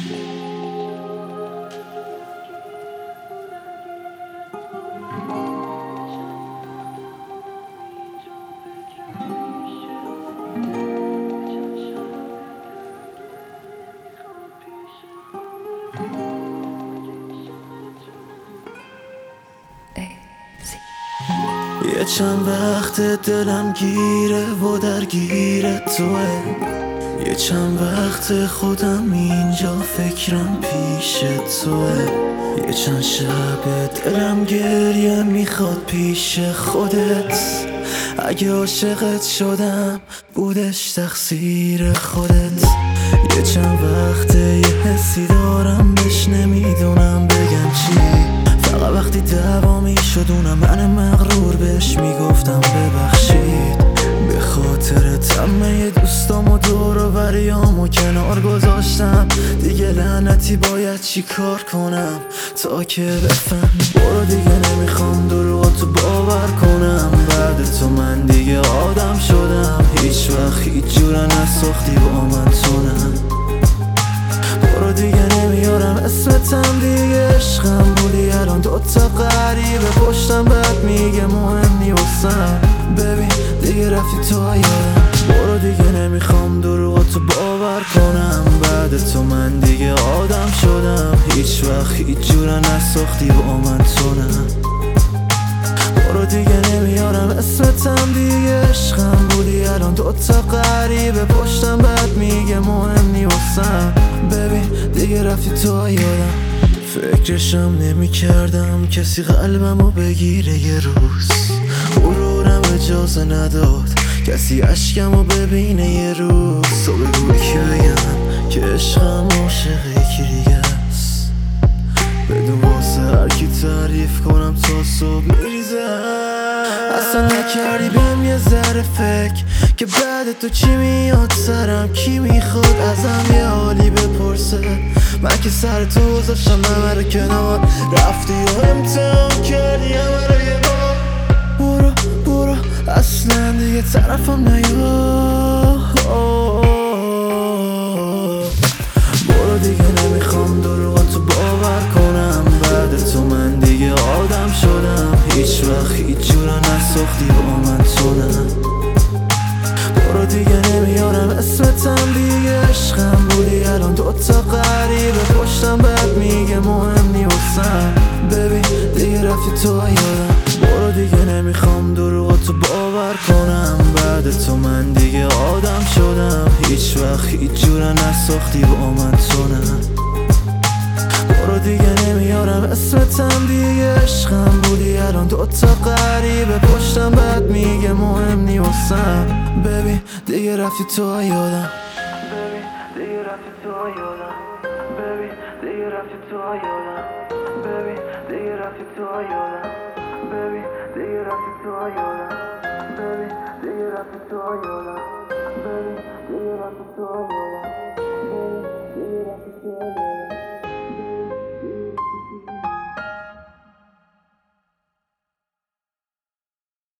یه چند وقت دلم گیره و درگیر توه، یه چند وقت خودم اینجا فکرم پیش توه، یه چند شب دلم گریه میخواد پیش خودت. اگه عاشقت شدم بودش تقصیر خودت. یه چند وقت یه حسی دارم بهش نمیدونم بگم چی، فقط وقتی دعوا شدونم من مغرور بهش میگفتم ببخشید. به خاطر همه دوستام و دور و بریامو کنار گذاشتم، دیگه لعنتی باید چی کار کنم تا که بفهمی. برو دیگه نمیخوام دروغاتو باور کنم، بعد تو من دیگه آدم شدم، هیچ وقت هیچ جورا نساختی با من تونم. برو دیگه نمیارم اسمتم، دیگه عشقم بودی، الان دوتا غریبه پشتم بعد میگه مهم نی واسم. ببین دیگه رفتی تو یادم، برو دیگه نمیخوام دروغاتو باور کنم، بعد تو من دیگه آدم شدم، هیچ وقت هیچ جورا نساختی با من تونم. برو دیگه نمیارم اسمتم، دیگه عشقم بودی، الان دوتا غریبه پشتم بعد میگه مهم نی واسم. ببین دیگه رفتی تو یادم، فکرشم نمی کردم کسی قلبمو بگیره یه روز، غرورم اجازه نداد کسی عشقمو ببینه یه روز. تو بگو کی بگم که عشقم عاشق یکی دیگه است، بدون واسه هرکی تعریف کنم تا صبح میریزم. اصلا نکردی بهم یه ذره فکر که بعد تو چی میاد سرم، کی میخواد ازم یه حالی بپرسه. من که سر تو گذاشتم همه رو کنار، رفتی و امتحان کردی همه رو یه بار. برو اصلا دیگه طرفم نیا، برو دیگه نمیخوام دروغاتو باور کنم، بعد تو من دیگه آدم شدم، هیچ وقت هیچ جورا نساختی با من تونم. برو دیگه نمیارم اسمتم، دیگه عشقم بودی، الان دوتا غریبه پشتم بعد میگه مهم نی واسم. ببین دیگه رفتی تو یادم، برو دیگه نمیخوام دروغاتو باور کنم، بعد تو من دیگه آدم شدم، هیچ وقت هیچ جورا نساختی با من تونم. برو دیگه نمیارم اسمتم، دیگه عشقم بودی، الان دوتا غریبه پشتم بعد میگه مهم نی واسم. ببین دیگه رفتی تو یادم، ببین دیگه رفتی تو یادم، ببین دیگه رفتی تو یادم، ببین دیگه رفتی تو یادم، ببین دیگه رفتی تو یادم، ببین دیگه رفتی تو یادم، ببین دیگه رفتی تو یادم.